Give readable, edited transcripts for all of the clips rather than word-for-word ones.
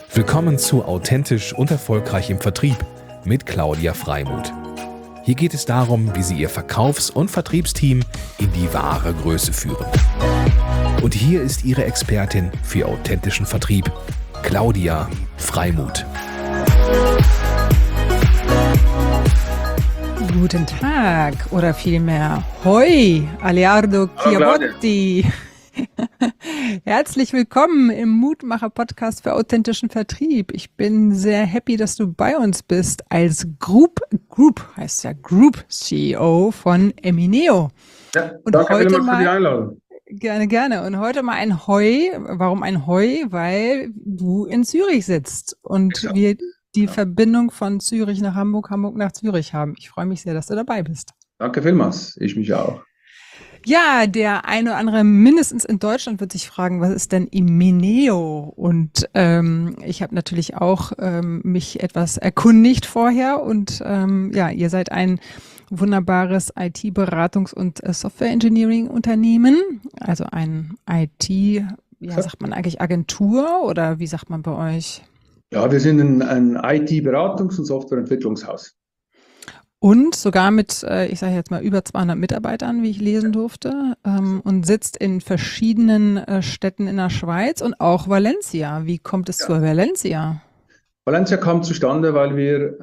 Willkommen zu Authentisch und Erfolgreich im Vertrieb mit Claudia Freimuth. Hier geht es darum, wie Sie Ihr Verkaufs- und Vertriebsteam in die wahre Größe führen. Und hier ist Ihre Expertin für authentischen Vertrieb, Claudia Freimuth. Guten Tag oder vielmehr Hoi, Aleardo Chiabotti. Herzlich willkommen im Mutmacher-Podcast für authentischen Vertrieb. Ich bin sehr happy, dass du bei uns bist als Group heißt ja Group CEO von Emineo. Ja, und danke heute vielmals für mal die Einladung. Gerne. Und heute mal ein Hoi. Warum ein Hoi? Weil du in Zürich sitzt und Exakt. wir die Verbindung von Zürich nach Hamburg, Hamburg nach Zürich haben. Ich freue mich sehr, dass du dabei bist. Danke vielmals, ich mich auch. Ja, der eine oder andere mindestens in Deutschland wird sich fragen, was ist denn Emineo? Und ich habe natürlich auch mich etwas erkundigt vorher und ihr seid ein wunderbares IT-Beratungs- und Software-Engineering-Unternehmen, also ein IT, sagt man eigentlich Agentur oder wie sagt man bei euch? Ja, wir sind ein IT-Beratungs- und Softwareentwicklungshaus. Und sogar mit, ich sage jetzt mal, über 200 Mitarbeitern, wie ich lesen durfte, und sitzt in verschiedenen Städten in der Schweiz und auch Valencia. Wie kommt es zur Valencia? Valencia kam zustande, weil wir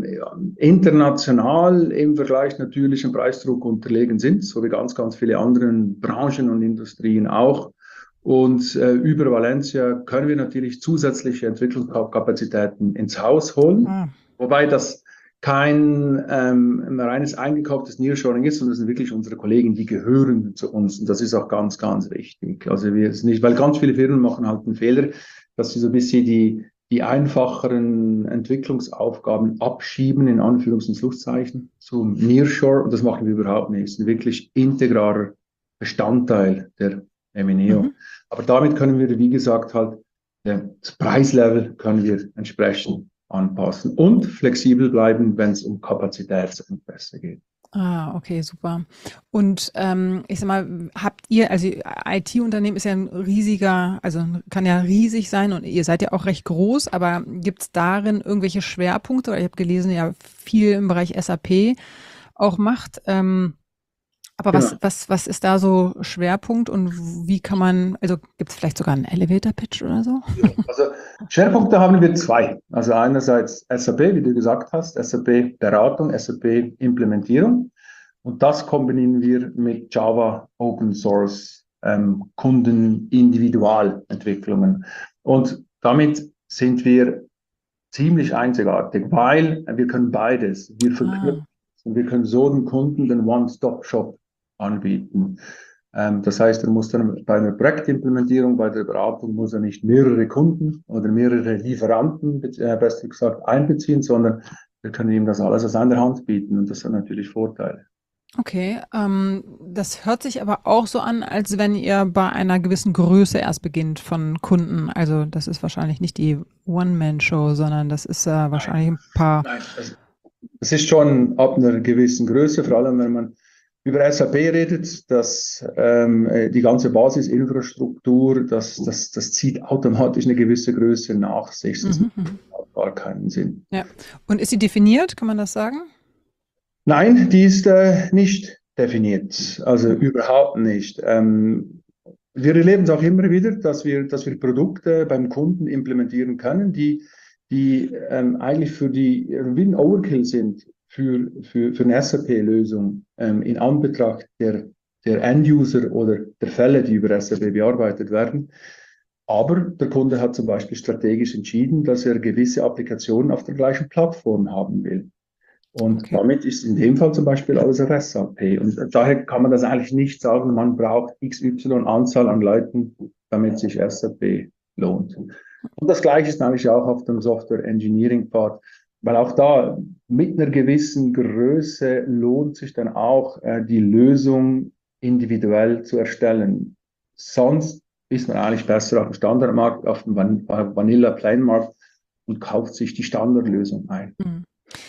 international im Vergleich natürlichem Preisdruck unterlegen sind, so wie ganz, ganz viele andere Branchen und Industrien auch. Und über Valencia können wir natürlich zusätzliche Entwicklungskapazitäten ins Haus holen, wobei das kein reines eingekauftes Nearshoring ist, sondern das sind wirklich unsere Kollegen, die gehören zu uns. Und das ist auch ganz, ganz wichtig. Also wir es nicht, weil ganz viele Firmen machen halt einen Fehler, dass sie so ein bisschen die einfacheren Entwicklungsaufgaben abschieben, in Anführungs- und Schlusszeichen, zum Nearshore. Und das machen wir überhaupt nicht. Es ist ein wirklich integraler Bestandteil der Emineo. Aber damit können wir, wie gesagt, halt das Preislevel können wir entsprechend anpassen und flexibel bleiben, wenn es um Kapazitätsengpässe geht. Okay, super. Und ich sag mal, habt ihr, also IT-Unternehmen ist ja ein riesiger, also kann ja riesig sein und ihr seid ja auch recht groß, aber gibt es darin irgendwelche Schwerpunkte? Oder ich habe gelesen, ja, viel im Bereich SAP auch macht. Aber Genau. was ist da so Schwerpunkt und wie kann man, also gibt es vielleicht sogar einen Elevator-Pitch oder so? Also Schwerpunkte haben wir zwei. Also einerseits SAP, wie du gesagt hast, SAP-Beratung, SAP-Implementierung. Und das kombinieren wir mit Java Open Source Kunden-Individualentwicklungen. Und damit sind wir ziemlich einzigartig, weil wir können beides. Wir verknüpfen und wir können so dem Kunden den One-Stop-Shop anbieten. Das heißt, er muss dann bei einer Projektimplementierung, bei der Beratung, muss er nicht mehrere Kunden oder mehrere Lieferanten, besser gesagt, einbeziehen, sondern wir können ihm das alles aus einer Hand bieten und das hat natürlich Vorteile. Okay, das hört sich aber auch so an, als wenn ihr bei einer gewissen Größe erst beginnt von Kunden. Also das ist wahrscheinlich nicht die One-Man-Show, sondern das ist wahrscheinlich ein paar. Nein, es ist schon ab einer gewissen Größe, vor allem wenn man über SAP redet, dass die ganze Basisinfrastruktur, das zieht automatisch eine gewisse Größe nach sich. Das macht gar keinen Sinn. Ja. Und ist sie definiert? Kann man das sagen? Nein, die ist nicht definiert, also überhaupt nicht. Wir erleben es auch immer wieder, dass wir Produkte beim Kunden implementieren können, die eigentlich für die wie ein Overkill sind für eine SAP-Lösung in Anbetracht der End-User oder der Fälle, die über SAP bearbeitet werden. Aber der Kunde hat zum Beispiel strategisch entschieden, dass er gewisse Applikationen auf der gleichen Plattform haben will. Und damit ist in dem Fall zum Beispiel alles auf SAP. Und daher kann man das eigentlich nicht sagen, man braucht XY Anzahl an Leuten, damit sich SAP lohnt. Und das Gleiche ist eigentlich auch auf dem Software Engineering Part, weil auch da mit einer gewissen Größe lohnt sich dann auch die Lösung individuell zu erstellen. Sonst ist man eigentlich besser auf dem Standardmarkt, auf dem Vanilla Plain Markt und kauft sich die Standardlösung ein.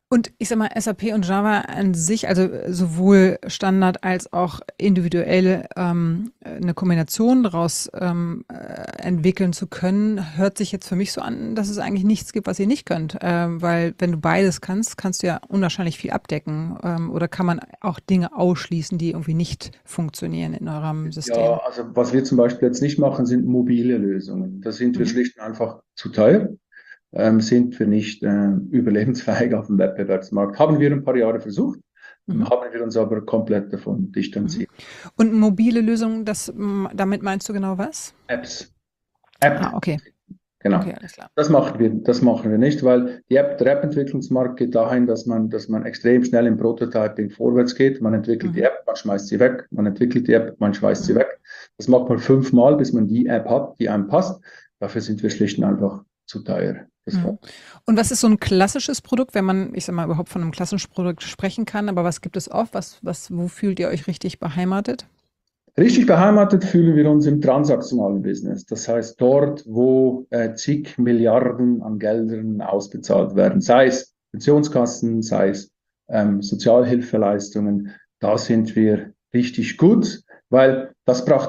Und ich sag mal, SAP und Java an sich, also sowohl Standard als auch individuell eine Kombination daraus entwickeln zu können, hört sich jetzt für mich so an, dass es eigentlich nichts gibt, was ihr nicht könnt. Weil wenn du beides kannst, kannst du ja unwahrscheinlich viel abdecken. Oder kann man auch Dinge ausschließen, die irgendwie nicht funktionieren in eurem Ja, System? also was wir zum Beispiel jetzt nicht machen, sind mobile Lösungen. Da sind wir Mhm. schlicht und einfach zu teuer. Sind wir nicht überlebensfähig auf dem Wettbewerbsmarkt. Haben wir ein paar Jahre versucht, Mhm. haben wir uns aber komplett davon Mhm. distanziert. Und mobile Lösungen, damit meinst du genau was? Apps. Ah, App, okay. genau. Okay, alles klar. Das machen wir nicht, weil der App-Entwicklungsmarkt geht dahin, dass man extrem schnell im Prototyping vorwärts geht. Man entwickelt die Mhm. App, man schmeißt sie weg, man entwickelt die App, man schmeißt sie Mhm. weg. Das macht man 5-mal, bis man die App hat, die einem passt. Dafür sind wir schlicht und einfach zu teuer. Das Mhm. Und was ist so ein klassisches Produkt, wenn man, ich sag mal, überhaupt von einem klassischen Produkt sprechen kann, aber was gibt es oft? Wo fühlt ihr euch richtig beheimatet? Richtig beheimatet fühlen wir uns im transaktionalen Business. Das heißt, dort, wo zig Milliarden an Geldern ausbezahlt werden, sei es Pensionskassen, sei es Sozialhilfeleistungen, da sind wir richtig gut, weil das braucht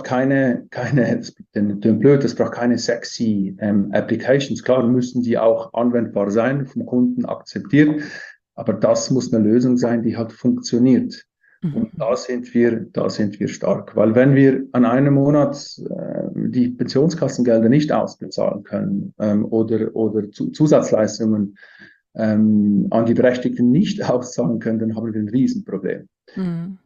das braucht keine sexy Applications. Klar müssen die auch anwendbar sein, vom Kunden akzeptiert, aber das muss eine Lösung sein, die halt funktioniert. Und Mhm. da sind wir stark, weil wenn wir an einem Monat die Pensionskassengelder nicht ausbezahlen können oder Zusatzleistungen an die Berechtigten nicht auszahlen können, dann haben wir ein Riesenproblem. Mhm.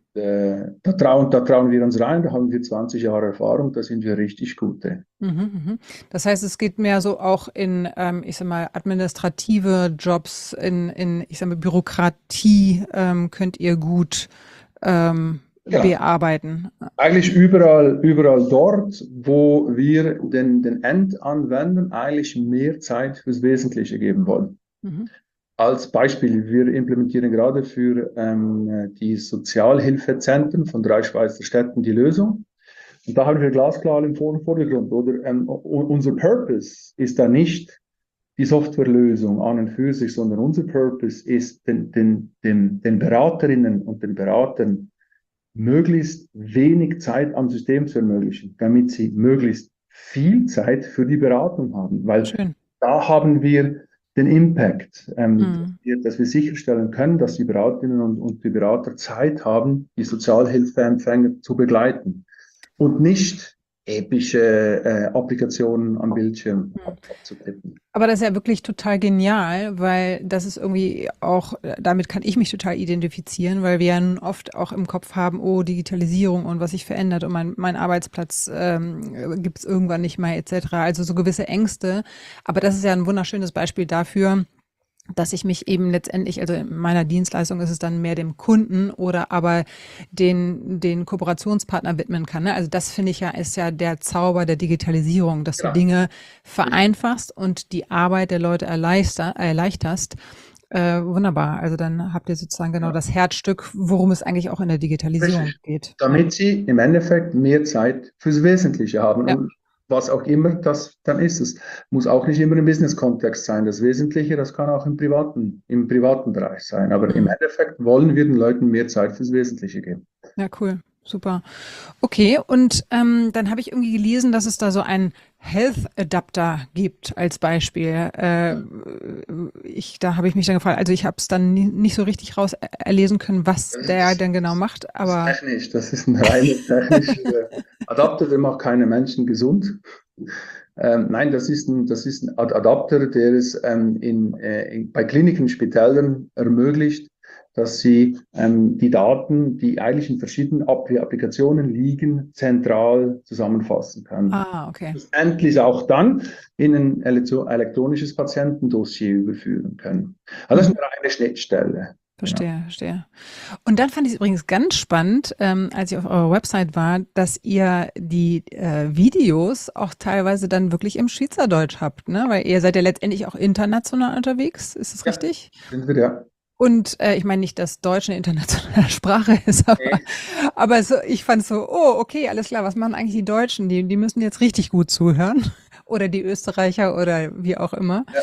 Da trauen wir uns rein, da haben wir 20 Jahre Erfahrung, da sind wir richtig gute. Mhm. Mhm. Das heißt, es geht mehr so auch in, ich sag mal, administrative Jobs, ich sag mal, Bürokratie, könnt ihr gut Genau. bearbeiten. Eigentlich überall dort, wo wir den Endanwendern eigentlich mehr Zeit fürs Wesentliche geben wollen. Mhm. Als Beispiel, wir implementieren gerade für die Sozialhilfezentren von 3 Schweizer Städten die Lösung. Und da haben wir glasklar im Vordergrund, oder? Unser Purpose ist da nicht die Softwarelösung an und für sich, sondern unser Purpose ist, den Beraterinnen und den Beratern möglichst wenig Zeit am System zu ermöglichen, damit sie möglichst viel Zeit für die Beratung haben. Weil Schön. da haben wir den Impact, Mhm. dass wir sicherstellen können, dass die Beraterinnen und die Berater Zeit haben, die Sozialhilfeempfänger zu begleiten und nicht epische Applikationen am Bildschirm abzutippen. Aber das ist ja wirklich total genial, weil das ist irgendwie auch, damit kann ich mich total identifizieren, weil wir ja nun oft auch im Kopf haben, oh, Digitalisierung und was sich verändert und mein Arbeitsplatz gibt es irgendwann nicht mehr etc. Also so gewisse Ängste. Aber das ist ja ein wunderschönes Beispiel dafür, dass ich mich eben letztendlich, also in meiner Dienstleistung ist es dann mehr dem Kunden oder aber den Kooperationspartner widmen kann. Ne? Also das finde ich ja, ist ja der Zauber der Digitalisierung, dass du Genau. Dinge vereinfachst und die Arbeit der Leute erleichterst. Wunderbar. Also dann habt ihr sozusagen genau Ja. das Herzstück, worum es eigentlich auch in der Digitalisierung Richtig. geht. Ja. Damit sie im Endeffekt mehr Zeit fürs Wesentliche haben. Ja. Und was auch immer das dann ist. Es muss auch nicht immer im Business-Kontext sein. Das Wesentliche, das kann auch im privaten Bereich sein. Aber im Mhm. Endeffekt wollen wir den Leuten mehr Zeit fürs Wesentliche geben. Ja, cool. Super. Okay, und dann habe ich irgendwie gelesen, dass es da so einen Health Adapter gibt als Beispiel. Da habe ich mich dann gefragt, also ich habe es dann nicht so richtig raus erlesen können, was der denn genau macht, Das ist aber technisch. Das ist ein reiner technischer Adapter, der macht keine Menschen gesund. Nein, das ist ein Adapter, der es bei Kliniken, Spitälern ermöglicht, dass sie die Daten, die eigentlich in verschiedenen Applikationen liegen, zentral zusammenfassen können. okay. Endlich auch dann in ein elektronisches Patientendossier überführen können. Also das ist eine reine Schnittstelle. Genau. Verstehe. Und dann fand ich es übrigens ganz spannend, als ich auf eurer Website war, dass ihr die Videos auch teilweise dann wirklich im Schweizerdeutsch habt, ne? Weil ihr seid ja letztendlich auch international unterwegs, ist das Ja, richtig? sind wir ja. Und ich meine nicht, dass Deutsch eine internationale Sprache ist, aber so, ich fand so, oh, okay, alles klar, was machen eigentlich die Deutschen? Die müssen jetzt richtig gut zuhören. Oder die Österreicher oder wie auch immer. Ja.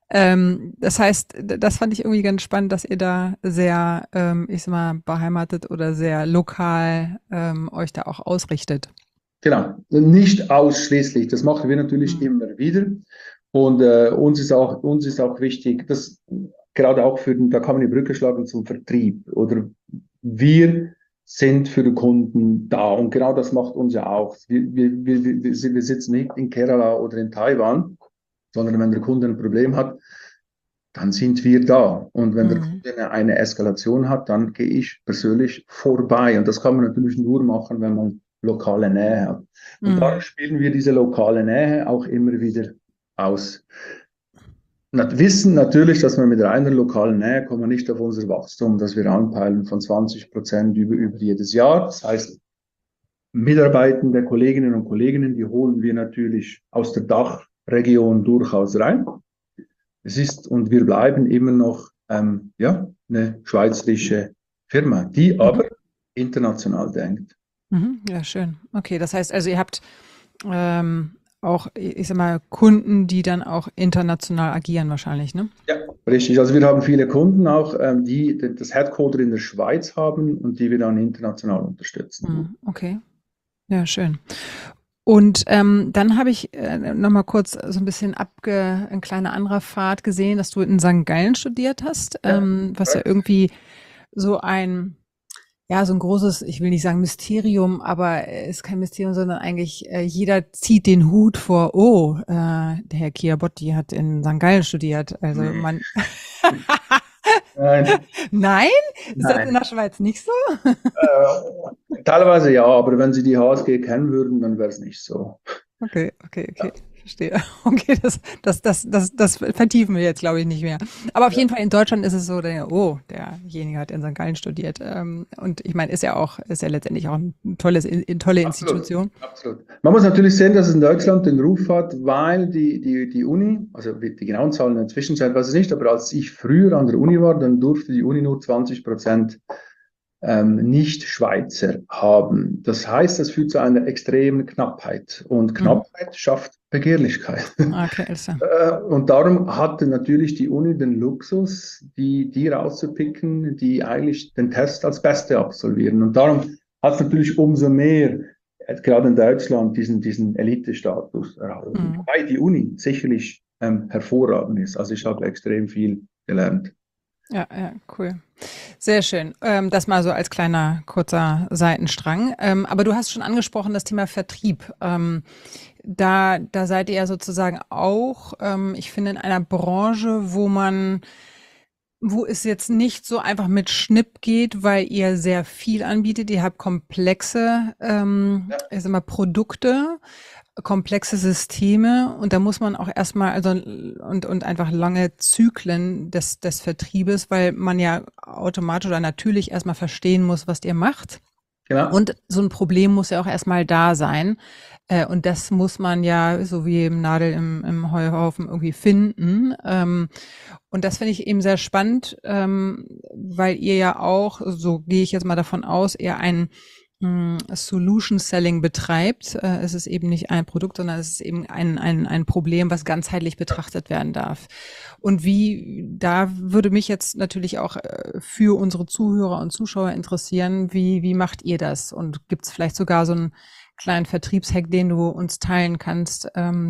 Das heißt, das fand ich irgendwie ganz spannend, dass ihr da sehr, ich sag mal, beheimatet oder sehr lokal euch da auch ausrichtet. Genau, nicht ausschließlich. Das machen wir natürlich Mhm. immer wieder. Und uns ist auch wichtig, dass gerade auch da kann man die Brücke schlagen zum Vertrieb. Oder wir sind für den Kunden da. Und genau das macht uns ja auch. Wir sitzen nicht in Kerala oder in Taiwan, sondern wenn der Kunde ein Problem hat, dann sind wir da. Und wenn der Mhm. Kunde eine Eskalation hat, dann gehe ich persönlich vorbei. Und das kann man natürlich nur machen, wenn man lokale Nähe hat. Und da Mhm. spielen wir diese lokale Nähe auch immer wieder aus. Wissen natürlich, dass wir mit reiner lokalen Nähe kommen nicht auf unser Wachstum, das wir anpeilen von 20% über jedes Jahr. Das heißt, Mitarbeitende Kolleginnen und Kollegen, die holen wir natürlich aus der Dachregion durchaus rein. Es ist und wir bleiben immer noch ja, eine schweizerische Firma, die Mhm. aber international denkt. Mhm. Ja, schön. Okay, das heißt also, ihr habt auch, ich sag mal, Kunden, die dann auch international agieren wahrscheinlich, ne? Ja, richtig. Also wir haben viele Kunden auch, die das Headquarter in der Schweiz haben und die wir dann international unterstützen. Mhm. Okay, ja, schön. Und dann habe ich noch mal kurz so ein bisschen ein kleiner anderer Pfad gesehen, dass du in St. Gallen studiert hast, Ja, was ja irgendwie so ein, ja, so ein großes, ich will nicht sagen Mysterium, aber ist kein Mysterium, sondern eigentlich jeder zieht den Hut vor, oh, der Herr Chiabotti hat in St. Gallen studiert. Also nee. man, Nein, nein? Ist das in nein. der Schweiz nicht so? Teilweise ja, aber wenn Sie die HSG kennen würden, dann wäre es nicht so. Okay, okay, okay. Ja, Verstehe. Okay, das vertiefen wir jetzt, glaube ich, nicht mehr. Aber auf ja. jeden Fall in Deutschland ist es so, oh, derjenige hat in St. Gallen studiert. Und ich meine, ist ja letztendlich auch eine tolle Absolut, Institution. absolut. Man muss natürlich sehen, dass es in Deutschland den Ruf hat, weil die Uni, also die genauen Zahlen in der Zwischenzeit weiß ich nicht, aber als ich früher an der Uni war, dann durfte die Uni nur 20% Nicht-Schweizer haben. Das heißt, das führt zu einer extremen Knappheit und Mhm. Knappheit schafft Begehrlichkeit. Okay, alles klar. Und darum hatte natürlich die Uni den Luxus, die rauszupicken, die eigentlich den Test als Beste absolvieren. Und darum hat es natürlich umso mehr, gerade in Deutschland, diesen Elite-Status erhalten. Mhm. Wobei die Uni sicherlich hervorragend ist. Also ich habe extrem viel gelernt. Ja, ja, cool. Sehr schön. Das mal so als kleiner, kurzer Seitenstrang. Aber du hast schon angesprochen, das Thema Vertrieb. Da seid ihr ja sozusagen auch, ich finde, in einer Branche, wo es jetzt nicht so einfach mit Schnipp geht, weil ihr sehr viel anbietet. Ihr habt komplexe, Ja, ich sag mal, Produkte, komplexe Systeme und da muss man auch erstmal, also und einfach lange Zyklen des Vertriebes, weil man ja automatisch oder natürlich erstmal verstehen muss, was ihr macht. genau. Und so ein Problem muss ja auch erstmal da sein. Und das muss man ja, so wie im Nadel im Heuhaufen, irgendwie finden. Und das finde ich eben sehr spannend, weil ihr ja auch, so gehe ich jetzt mal davon aus, eher ein Solution Selling betreibt. Es ist eben nicht ein Produkt, sondern es ist eben ein Problem, was ganzheitlich betrachtet werden darf. Und da würde mich jetzt natürlich auch für unsere Zuhörer und Zuschauer interessieren, wie macht ihr das? Und gibt es vielleicht sogar so einen kleinen Vertriebshack, den du uns teilen kannst,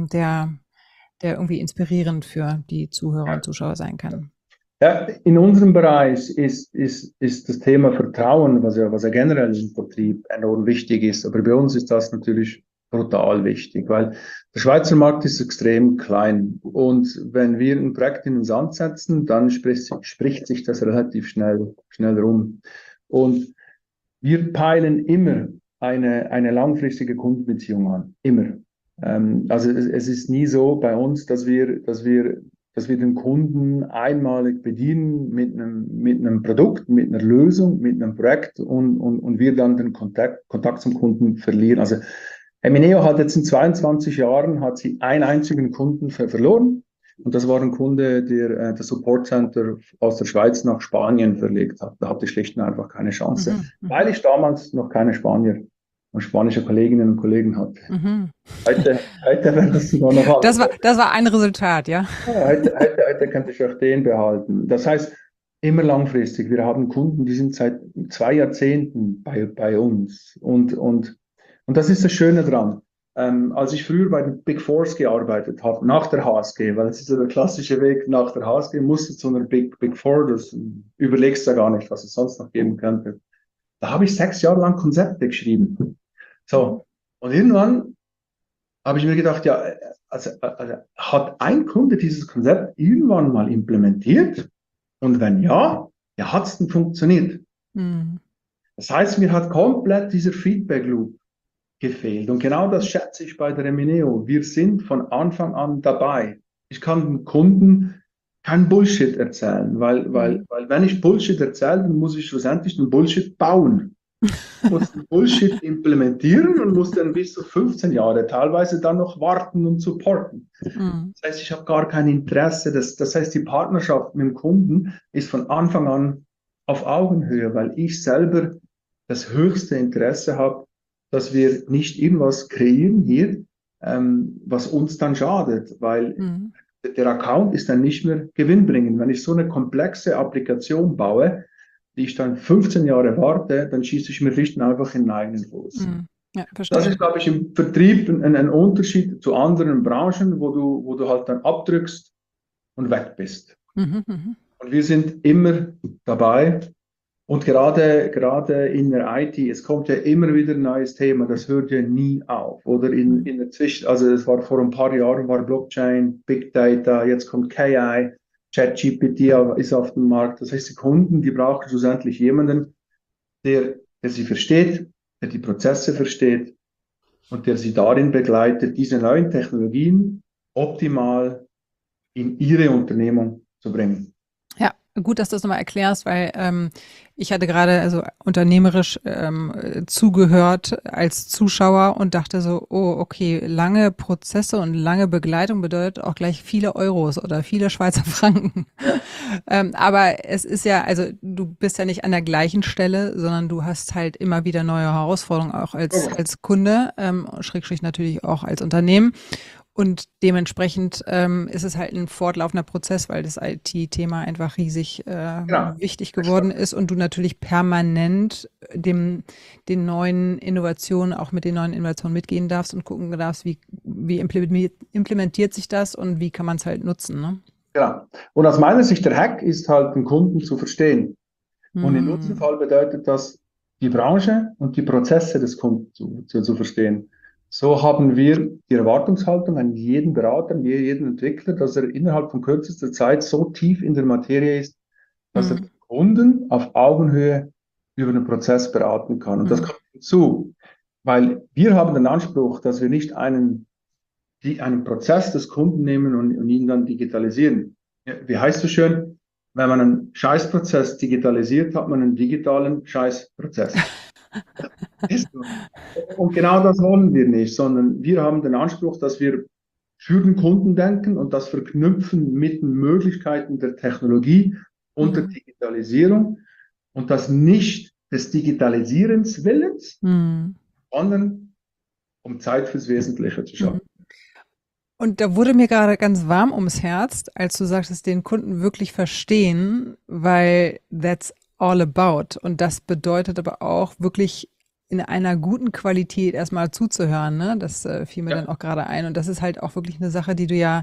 der irgendwie inspirierend für die Zuhörer und Zuschauer sein kann? Ja, in unserem Bereich ist das Thema Vertrauen, was ja generell im Vertrieb enorm wichtig ist. Aber bei uns ist das natürlich brutal wichtig, weil der Schweizer Markt ist extrem klein. Und wenn wir ein Projekt in den Sand setzen, dann spricht sich das relativ schnell rum. Und wir peilen immer eine langfristige Kundenbeziehung an. Immer. Also es ist nie so bei uns, dass wir den Kunden einmalig bedienen mit einem Produkt, mit einer Lösung, mit einem Projekt und wir dann den Kontakt zum Kunden verlieren. Also Emineo hat jetzt in 22 Jahren hat sie einen einzigen Kunden verloren. Und das war ein Kunde, der das Support Center aus der Schweiz nach Spanien verlegt hat. Da hatte ich schlicht und einfach keine Chance, Mhm, weil mhm, ich damals noch keine Spanier und spanische Kolleginnen und Kollegen hatte. Mhm. Heute wäre das sogar noch anders. Das war ein Resultat, ja. Ja, heute könnte ich auch den behalten. Das heißt, immer langfristig. Wir haben Kunden, die sind seit 2 Jahrzehnten bei uns. Und das ist das Schöne dran. Als ich früher bei den Big Fours gearbeitet habe, nach der HSG, weil das ist ja der klassische Weg nach der HSG, musst du zu einer Big Four, das überlegst du ja gar nicht, was es sonst noch geben könnte. Da habe ich 6 Jahre lang Konzepte geschrieben. So, und irgendwann habe ich mir gedacht, ja, also hat ein Kunde dieses Konzept irgendwann mal implementiert? Und wenn ja, ja, hat es denn funktioniert? Mhm. Das heißt, mir hat komplett dieser Feedback Loop gefehlt. Und genau das schätze ich bei der Emineo. Wir sind von Anfang an dabei. Ich kann dem Kunden kein Bullshit erzählen, weil wenn ich Bullshit erzähle, dann muss ich schlussendlich den Bullshit bauen. Muss den Bullshit implementieren und muss dann bis zu 15 Jahre teilweise dann noch warten und supporten. Mhm. Das heißt, ich habe gar kein Interesse. Das heißt, die Partnerschaft mit dem Kunden ist von Anfang an auf Augenhöhe, weil ich selber das höchste Interesse habe, dass wir nicht irgendwas kreieren hier, was uns dann schadet, weil Mhm. der Account ist dann nicht mehr gewinnbringend. Wenn ich so eine komplexe Applikation baue, die ich dann 15 Jahre warte, dann schieße ich mir schlicht und einfach in den eigenen Fuß. Mhm. Ja, Das verstehe. ist, glaube ich, im Vertrieb ein Unterschied zu anderen Branchen, wo du halt dann abdrückst und weg bist. Mhm. Mhm. Und wir sind immer dabei. Und gerade in der IT, es kommt ja immer wieder ein neues Thema, das hört ja nie auf. Oder in der Zwischen, also es war vor ein paar Jahren war Blockchain, Big Data, jetzt kommt KI, ChatGPT ist auf dem Markt. Das heißt, die Kunden, die brauchen schlussendlich jemanden, der sie versteht, der die Prozesse versteht und der sie darin begleitet, diese neuen Technologien optimal in ihre Unternehmung zu bringen. Ja, gut, dass du das nochmal erklärst, weil ich hatte gerade also unternehmerisch zugehört als Zuschauer und dachte so, oh, okay, lange Prozesse und lange Begleitung bedeutet auch gleich viele Euros oder viele Schweizer Franken. Ja. Aber es ist ja, also du bist ja nicht an der gleichen Stelle, sondern du hast halt immer wieder neue Herausforderungen auch als Kunde, Schrägstrich natürlich auch als Unternehmen. Und dementsprechend ist es halt ein fortlaufender Prozess, weil das IT-Thema einfach riesig Genau. wichtig geworden ist und du natürlich permanent den neuen Innovationen, auch mit den neuen Innovationen mitgehen darfst und gucken darfst, wie implementiert sich das und wie kann man es halt nutzen. Ne? Genau. Und aus meiner Sicht, der Hack ist halt, den Kunden zu verstehen. Und in unserem Hm. Fall bedeutet das, die Branche und die Prozesse des Kunden zu verstehen. So haben wir die Erwartungshaltung an jeden Berater, an jeden Entwickler, dass er innerhalb von kürzester Zeit so tief in der Materie ist, dass er den Kunden auf Augenhöhe über den Prozess beraten kann. Und das kommt hinzu, weil wir haben den Anspruch, dass wir nicht einen Prozess des Kunden nehmen und ihn dann digitalisieren. Ja, wie heißt es so schön? Wenn man einen Scheißprozess digitalisiert, hat man einen digitalen Scheißprozess. Ist so. Und genau das wollen wir nicht, sondern wir haben den Anspruch, dass wir für den Kunden denken und das verknüpfen mit den Möglichkeiten der Technologie und der Digitalisierung und das nicht des Digitalisierens willens, sondern um Zeit fürs Wesentliche zu schaffen. Und da wurde mir gerade ganz warm ums Herz, als du sagtest, den Kunden wirklich verstehen, weil that's all about. Und das bedeutet aber auch wirklich in einer guten Qualität erstmal zuzuhören. Ne? Das fiel mir dann auch gerade ein. Und das ist halt auch wirklich eine Sache, die du ja,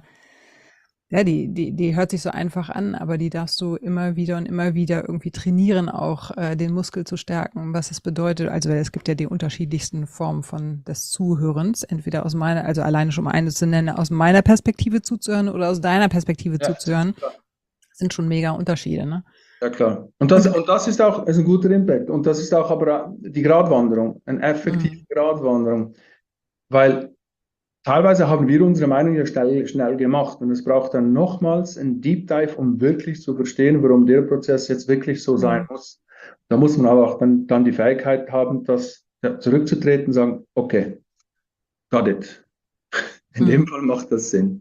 die hört sich so einfach an, aber die darfst du immer wieder und immer wieder irgendwie trainieren, auch den Muskel zu stärken, was es bedeutet. Also es gibt ja die unterschiedlichsten Formen von des Zuhörens, entweder aus meiner, also alleine schon mal eine zu nennen, aus meiner Perspektive zuzuhören oder aus deiner Perspektive zuzuhören, sind schon mega Unterschiede, ne? Ja, klar. Und das ist auch ist ein guter Impact. Und das ist auch aber die Gratwanderung, eine effektive Gratwanderung. Weil teilweise haben wir unsere Meinung ja schnell gemacht und es braucht dann nochmals einen Deep Dive, um wirklich zu verstehen, warum der Prozess jetzt wirklich so sein muss. Da muss man aber auch dann die Fähigkeit haben, das zurückzutreten und sagen, okay, got it. In dem Fall macht das Sinn.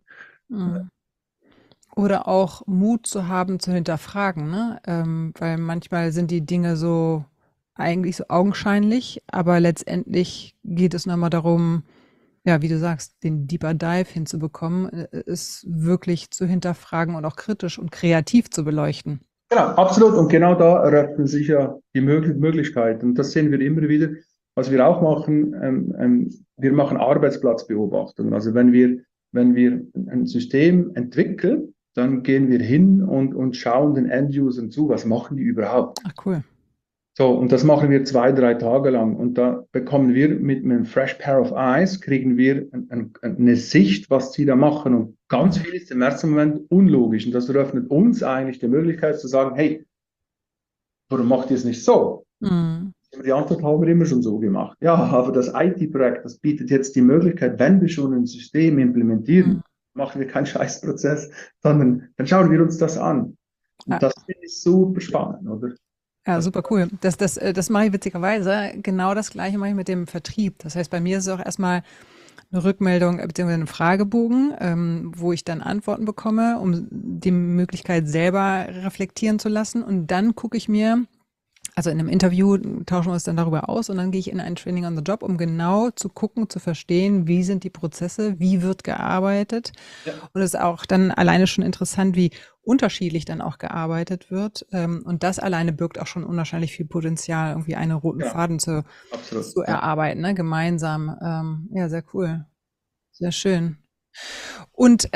Oder auch Mut zu haben, zu hinterfragen, ne? Weil manchmal sind die Dinge so eigentlich so augenscheinlich, aber letztendlich geht es nochmal darum, ja, wie du sagst, den Deeper Dive hinzubekommen, es wirklich zu hinterfragen und auch kritisch und kreativ zu beleuchten. Genau, absolut. Und genau da eröffnen sich ja die Möglichkeiten. Und das sehen wir immer wieder. Was wir auch machen, wir machen Arbeitsplatzbeobachtung. Also wenn wir ein System entwickeln, dann gehen wir hin und schauen den End-Usern zu, was machen die überhaupt. Ach, cool. So, und das machen wir 2, 3 Tage lang. Und da bekommen wir mit einem Fresh Pair of Eyes, kriegen wir eine Sicht, was sie da machen. Und ganz viel ist im ersten Moment unlogisch. Und das eröffnet uns eigentlich die Möglichkeit zu sagen, hey, warum macht ihr es nicht so? Mhm. Die Antwort haben wir immer schon so gemacht. Ja, aber das IT-Projekt, das bietet jetzt die Möglichkeit, wenn wir schon ein System implementieren, machen wir keinen Scheißprozess, sondern dann schauen wir uns das an. Und Ja. das finde ich super spannend, oder? Ja, super cool. Das mache ich witzigerweise. Genau das Gleiche mache ich mit dem Vertrieb. Das heißt, bei mir ist es auch erstmal eine Rückmeldung beziehungsweise ein Fragebogen, wo ich dann Antworten bekomme, um die Möglichkeit selber reflektieren zu lassen. Und dann gucke ich mir, also in einem Interview tauschen wir uns dann darüber aus und dann gehe ich in ein Training on the Job, um genau zu gucken, zu verstehen, wie sind die Prozesse, wie wird gearbeitet. Ja. Und es ist auch dann alleine schon interessant, wie unterschiedlich dann auch gearbeitet wird. Und das alleine birgt auch schon unwahrscheinlich viel Potenzial, irgendwie einen roten Ja, Faden zu absolut. Ja. erarbeiten, ne? Gemeinsam. Ja, sehr cool. Sehr schön. Und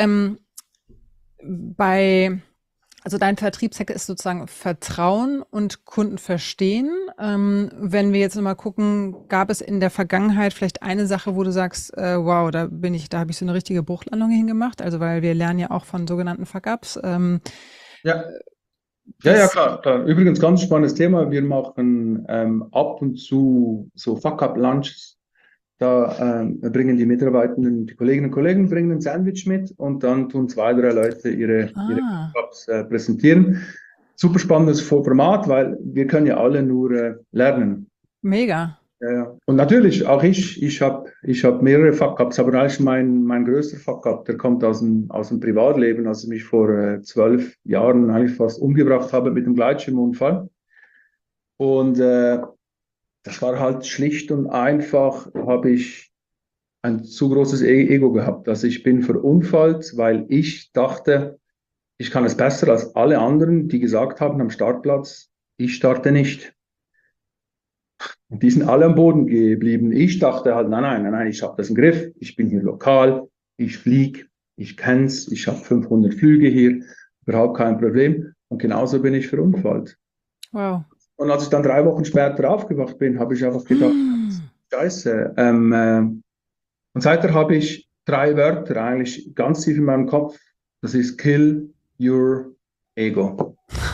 also dein Vertriebshack ist sozusagen Vertrauen und Kunden verstehen. Wenn wir jetzt nochmal gucken, gab es in der Vergangenheit vielleicht eine Sache, wo du sagst, wow, da habe ich so eine richtige Bruchlandung hingemacht? Also weil wir lernen ja auch von sogenannten Fuck-ups. Ja. Ja, klar, klar. Übrigens, ganz spannendes Thema. Wir machen ab und zu so Fuck-up-Lunches. Da bringen die Mitarbeitenden, die Kolleginnen und Kollegen bringen ein Sandwich mit und dann tun 2, 3 Leute ihre Fuck-ups präsentieren. Super spannendes Format, weil wir können ja alle nur lernen. Mega. Ja. Und natürlich, auch ich hab mehrere Fuck-ups, aber eigentlich mein größter Fuck-up, der kommt aus dem Privatleben, als ich mich vor 12 Jahren eigentlich fast umgebracht habe mit einem Gleitschirmunfall. Und das war halt schlicht und einfach, habe ich ein zu großes Ego gehabt. Also ich bin verunfallt, weil ich dachte, ich kann es besser als alle anderen, die gesagt haben am Startplatz, ich starte nicht. Und die sind alle am Boden geblieben. Ich dachte halt, nein, ich habe das im Griff. Ich bin hier lokal, ich fliege, ich kenn's, ich habe 500 Flüge hier, überhaupt kein Problem. Und genauso bin ich verunfallt. Wow. Und als ich dann 3 Wochen später aufgewacht bin, habe ich einfach gedacht, Scheiße. Und seitdem habe ich 3 Wörter eigentlich ganz tief in meinem Kopf. Das ist Kill Your Ego.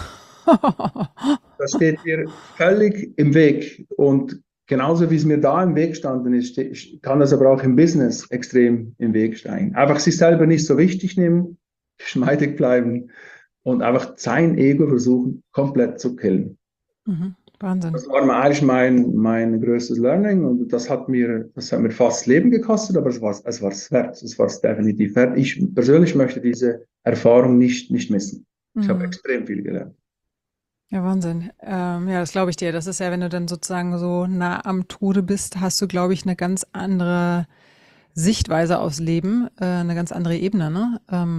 Das steht mir völlig im Weg. Und genauso wie es mir da im Weg standen ist, kann das aber auch im Business extrem im Weg stehen. Einfach sich selber nicht so wichtig nehmen, geschmeidig bleiben und einfach sein Ego versuchen, komplett zu killen. Wahnsinn. Das war eigentlich mein größtes Learning und das hat mir fast das Leben gekostet, aber es war es wert. Es war es definitiv wert. Ich persönlich möchte diese Erfahrung nicht missen. Ich habe extrem viel gelernt. Ja, Wahnsinn. Ja, das glaube ich dir. Das ist ja, wenn du dann sozusagen so nah am Tode bist, hast du, glaube ich, eine ganz andere Sichtweise aufs Leben, eine ganz andere Ebene, ne?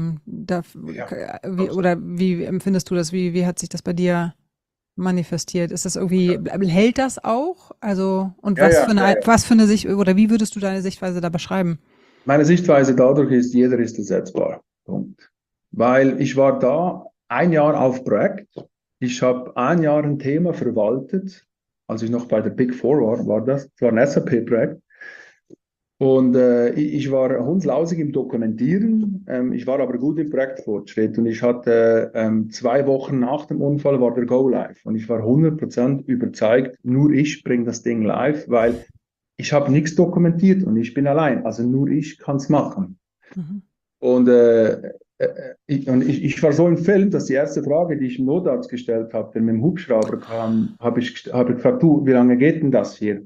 Wie empfindest du das? Wie hat sich das bei dir manifestiert? Ist das irgendwie, hält das auch? Also, und was für eine Sicht, oder wie würdest du deine Sichtweise da beschreiben? Meine Sichtweise dadurch ist, jeder ist ersetzbar. Punkt. Weil ich war da 1 Jahr auf Projekt. Ich habe 1 Jahr ein Thema verwaltet. Als ich noch bei der Big Four war das. Es war ein SAP-Projekt. Und ich war hundslausig im Dokumentieren. Ich war aber gut im Projektfortschritt. Und ich hatte 2 Wochen nach dem Unfall war der Go live. Und ich war 100% überzeugt, nur ich bringe das Ding live, weil ich habe nichts dokumentiert und ich bin allein. Also nur ich kann es machen. Und ich war so im Film, dass die erste Frage, die ich im Notarzt gestellt habe, der mit dem Hubschrauber kam, habe ich gefragt, du, wie lange geht denn das hier?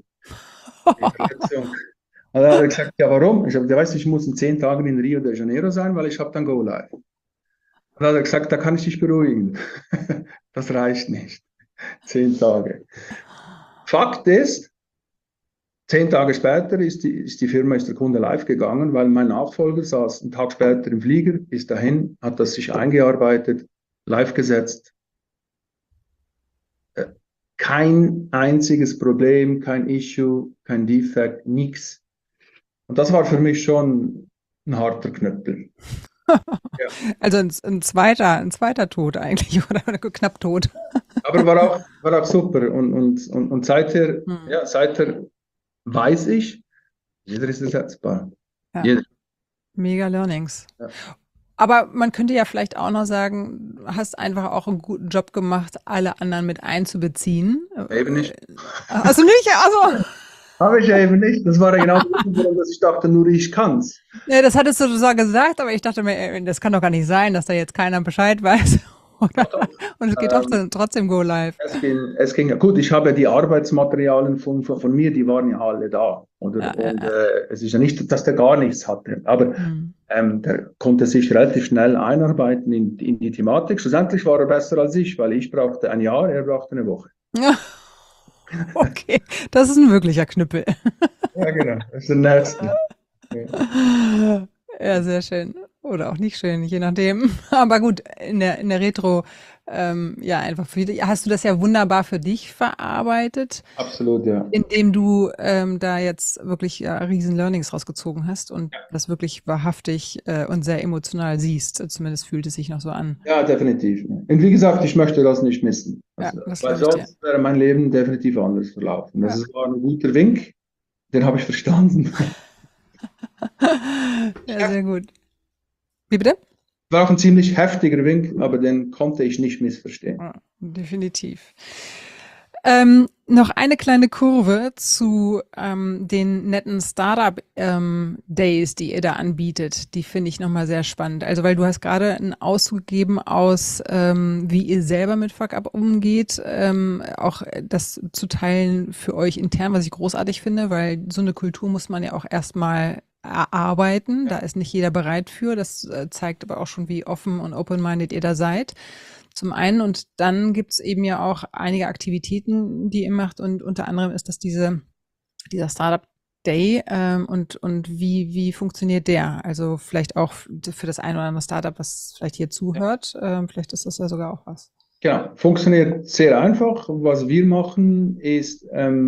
Und dann hat er gesagt, ja, warum? Ich habe gesagt, weißt du, ich muss in 10 Tagen in Rio de Janeiro sein, weil ich habe dann Go Live. Und dann hat er gesagt, da kann ich dich beruhigen. Das reicht nicht. 10 Tage. Fakt ist, 10 Tage später ist der Kunde live gegangen, weil mein Nachfolger saß einen Tag später im Flieger, ist dahin, hat das sich eingearbeitet, live gesetzt. Kein einziges Problem, kein Issue, kein Defekt, nichts. Und das war für mich schon ein harter Knüppel. Ja. Also ein zweiter Tod eigentlich oder knapp tot. Aber war auch super. Und seither, ja, seither weiß ich, jeder ist ersetzbar. Ja. Jeder. Mega Learnings. Ja. Aber man könnte ja vielleicht auch noch sagen, du hast einfach auch einen guten Job gemacht, alle anderen mit einzubeziehen. Eben nicht. Also nicht, also. Habe ich ja eben nicht. Das war ja genau der Grund, dass ich dachte, nur ich kann's. Ja, das hattest du so gesagt, aber ich dachte mir, das kann doch gar nicht sein, dass da jetzt keiner Bescheid weiß. Oder? Und es geht trotzdem go live. Es ging ja gut. Ich habe die Arbeitsmaterialien von mir, die waren ja alle da. Oder? Ja, und es ist ja nicht, dass der gar nichts hatte. Aber der konnte sich relativ schnell einarbeiten in die Thematik. Schlussendlich war er besser als ich, weil ich brauchte ein Jahr, er brauchte eine Woche. Okay, das ist ein wirklicher Knüppel. Ja, genau. Das ist der nächste. Ja, sehr schön. Oder auch nicht schön, je nachdem. Aber gut, in der Retro, ja, einfach hast du das ja wunderbar für dich verarbeitet. Absolut, ja. Indem du da jetzt wirklich riesen Learnings rausgezogen hast und das wirklich wahrhaftig und sehr emotional siehst. Zumindest fühlt es sich noch so an. Ja, definitiv. Und wie gesagt, ich möchte das nicht missen. Also, das weil glaub ich sonst wäre mein Leben definitiv anders verlaufen. Das war ein guter Wink, den habe ich verstanden. Ja, sehr gut. Wie bitte? War auch ein ziemlich heftiger Wink, aber den konnte ich nicht missverstehen. Ja, definitiv. Noch eine kleine Kurve zu den netten Startup-Days, die ihr da anbietet. Die finde ich nochmal sehr spannend. Also, weil du hast gerade einen Auszug gegeben aus, wie ihr selber mit Fuck-Up umgeht, auch das zu teilen für euch intern, was ich großartig finde, weil so eine Kultur muss man ja auch erstmal erarbeiten. Da ist nicht jeder bereit für. Das zeigt aber auch schon, wie offen und open-minded ihr da seid. Zum einen, und dann gibt's eben ja auch einige Aktivitäten, die ihr macht, und unter anderem ist das dieser Startup Day, und wie funktioniert der? Also vielleicht auch für das ein oder andere Startup, was vielleicht hier zuhört, vielleicht ist das ja sogar auch was. Genau, funktioniert sehr einfach. Was wir machen, ist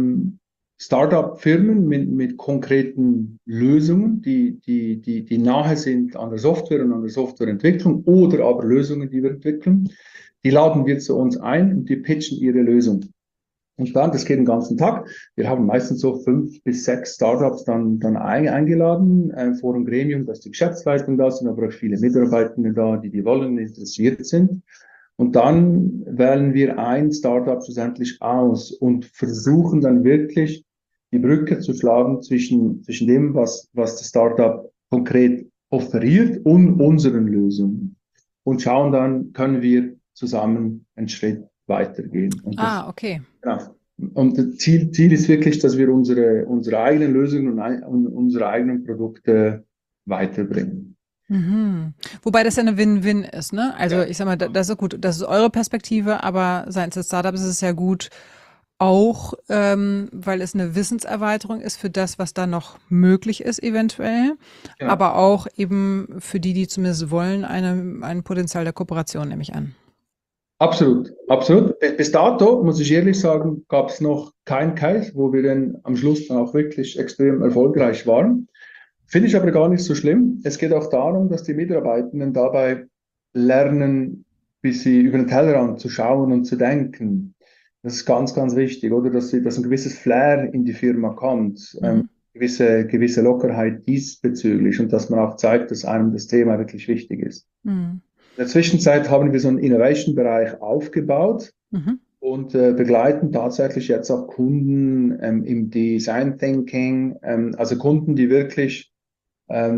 Startup-Firmen mit konkreten Lösungen, die nahe sind an der Software und an der Softwareentwicklung oder aber Lösungen, die wir entwickeln. Die laden wir zu uns ein und die pitchen ihre Lösung. Und dann, das geht den ganzen Tag. Wir haben meistens so 5 bis 6 Startups dann eingeladen vor einem Gremium, dass die Geschäftsleitung da sind, aber auch viele Mitarbeitende da, die wollen, interessiert sind. Und dann wählen wir ein Startup schlussendlich aus und versuchen dann wirklich die Brücke zu schlagen zwischen dem, was das Startup konkret offeriert und unseren Lösungen. Und schauen dann, können wir zusammen einen Schritt weitergehen. Und okay. Genau. Und das Ziel ist wirklich, dass wir unsere eigenen Lösungen und unsere eigenen Produkte weiterbringen. Mhm. Wobei das ja eine Win-Win ist, ne? Also ich sag mal, das ist gut, das ist eure Perspektive, aber seitens des Startups ist es ja gut, auch weil es eine Wissenserweiterung ist für das, was da noch möglich ist eventuell, aber auch eben für die zumindest wollen, ein Potenzial der Kooperation, nehme ich an. Absolut, absolut. Bis dato, muss ich ehrlich sagen, gab es noch keinen Case, wo wir dann am Schluss dann auch wirklich extrem erfolgreich waren. Finde ich aber gar nicht so schlimm. Es geht auch darum, dass die Mitarbeitenden dabei lernen, bis sie über den Tellerrand zu schauen und zu denken. Das ist ganz, ganz wichtig, oder? Dass ein gewisses Flair in die Firma kommt, gewisse Lockerheit diesbezüglich und dass man auch zeigt, dass einem das Thema wirklich wichtig ist. In der Zwischenzeit haben wir so einen Innovation-Bereich aufgebaut und begleiten tatsächlich jetzt auch Kunden im Design Thinking, also Kunden, die wirklich, das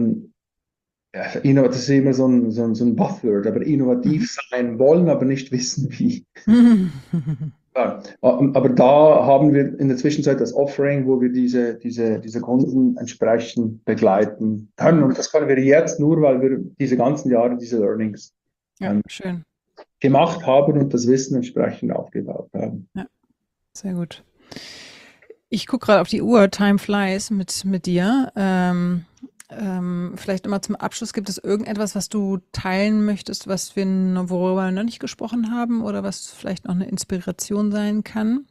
ist immer so ein Buzzword, aber innovativ sein wollen, aber nicht wissen wie. Ja, aber da haben wir in der Zwischenzeit das Offering, wo wir diese Kunden entsprechend begleiten können. Und das können wir jetzt nur, weil wir diese ganzen Jahre diese Learnings schön gemacht haben und das Wissen entsprechend aufgebaut haben. Ja, sehr gut. Ich gucke gerade auf die Uhr, Time flies mit dir. Vielleicht immer zum Abschluss, gibt es irgendetwas, was du teilen möchtest, worüber wir noch nicht gesprochen haben oder was vielleicht noch eine Inspiration sein kann?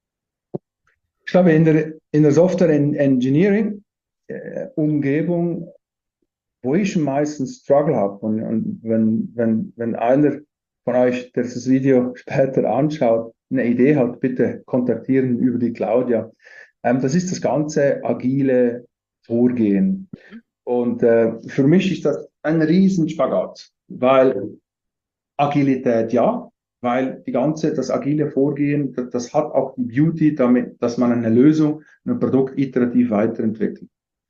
Ich glaube, in der Software Engineering Umgebung, wo ich meistens Struggle habe und wenn einer von euch, der das Video später anschaut, eine Idee hat, bitte kontaktieren über die Claudia. Das ist das ganze agile Vorgehen. Und für mich ist das ein Riesenspagat, weil Agilität ja, weil das agile Vorgehen, das hat auch die Beauty damit, dass man eine Lösung, ein Produkt iterativ weiterentwickelt.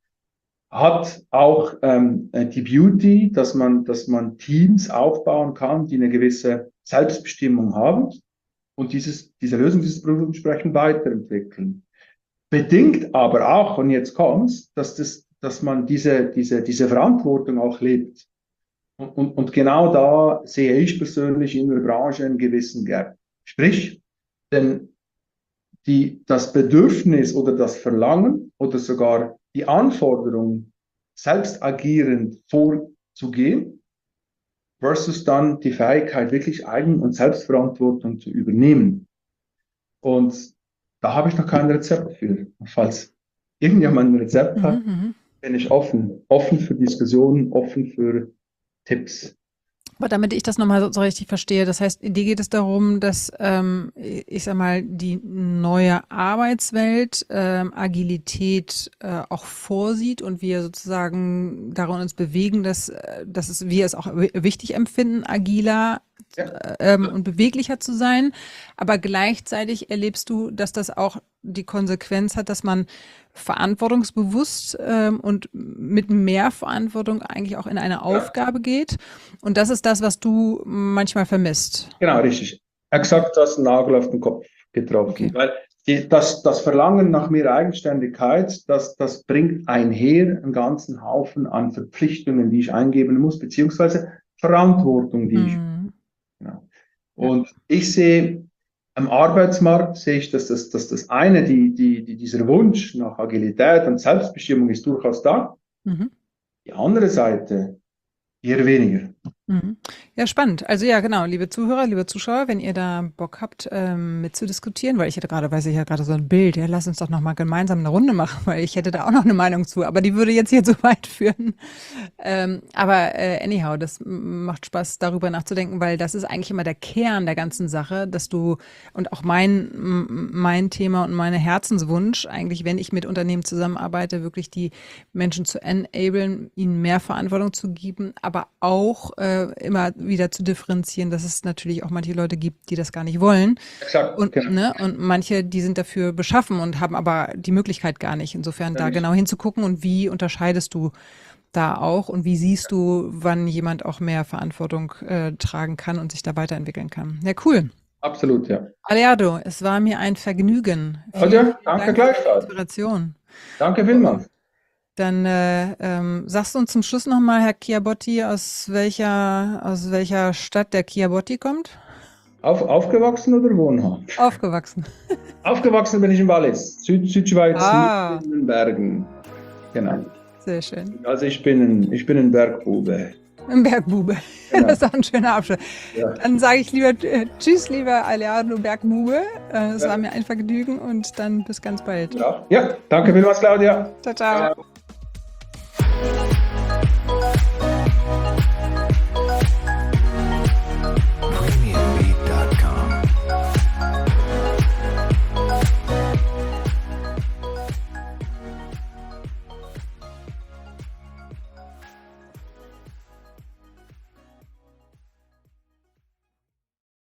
Hat auch die Beauty, dass man Teams aufbauen kann, die eine gewisse Selbstbestimmung haben und diese Lösung, dieses Produkt entsprechend weiterentwickeln. Bedingt aber auch, und jetzt kommt's, dass man diese Verantwortung auch lebt. Und genau da sehe ich persönlich in der Branche einen gewissen Gap. Sprich, denn das Bedürfnis oder das Verlangen oder sogar die Anforderung, selbst agierend vorzugehen, versus dann die Fähigkeit, wirklich Eigen- und Selbstverantwortung zu übernehmen. Und da habe ich noch kein Rezept für. Falls irgendjemand ein Rezept hat, bin ich offen für Diskussionen, offen für Tipps. Aber damit ich das nochmal so richtig verstehe, das heißt, dir geht es darum, dass, ich sag mal, die neue Arbeitswelt Agilität auch vorsieht und wir sozusagen darin uns bewegen, dass wir es auch wichtig empfinden, agiler und beweglicher zu sein. Aber gleichzeitig erlebst du, dass das auch die Konsequenz hat, dass man verantwortungsbewusst und mit mehr Verantwortung eigentlich auch in eine Aufgabe geht. Und das ist das, was du manchmal vermisst. Genau, richtig. Exakt das Nagel auf den Kopf getroffen. Okay. Weil das Verlangen nach mehr Eigenständigkeit, das bringt einher einen ganzen Haufen an Verpflichtungen, die ich eingeben muss, beziehungsweise Verantwortung, die ich. Genau. Und ich sehe, am Arbeitsmarkt sehe ich, dass das eine, dieser Wunsch nach Agilität und Selbstbestimmung ist durchaus da. Die andere Seite eher weniger. Ja, spannend. Also ja, genau, liebe Zuhörer, liebe Zuschauer, wenn ihr da Bock habt, mitzudiskutieren, weil ich hatte gerade so ein Bild, ja, lass uns doch nochmal gemeinsam eine Runde machen, weil ich hätte da auch noch eine Meinung zu, aber die würde jetzt hier zu weit führen. Aber anyhow, das macht Spaß, darüber nachzudenken, weil das ist eigentlich immer der Kern der ganzen Sache, dass du, und auch mein Thema und mein Herzenswunsch, eigentlich, wenn ich mit Unternehmen zusammenarbeite, wirklich die Menschen zu enablen, ihnen mehr Verantwortung zu geben, aber auch immer wieder zu differenzieren, dass es natürlich auch manche Leute gibt, die das gar nicht wollen. Exakt, und, genau. ne, und manche, die sind dafür beschaffen und haben aber die Möglichkeit gar nicht. Insofern da genau hinzugucken und wie unterscheidest du da auch und wie siehst du, wann jemand auch mehr Verantwortung tragen kann und sich da weiterentwickeln kann. Ja, cool. Absolut, ja. Aleardo, es war mir ein Vergnügen. Danke gleichfalls. Inspiration. Danke vielmals. Dann sagst du uns zum Schluss nochmal, Herr Chiabotti, aus welcher Stadt der Chiabotti kommt? Aufgewachsen oder wohnhaft? Aufgewachsen. Aufgewachsen bin ich in Wallis, Südschweiz, mitten in den Bergen. Genau. Sehr schön. Also ich bin ein Bergbube. Ein Bergbube. Genau. Das ist auch ein schöner Abschluss. Ja. Dann sage ich lieber Tschüss, lieber Aleardo Bergbube. Es war mir ein Vergnügen und dann bis ganz bald. Ja, danke vielmals, Claudia. Ciao, ciao.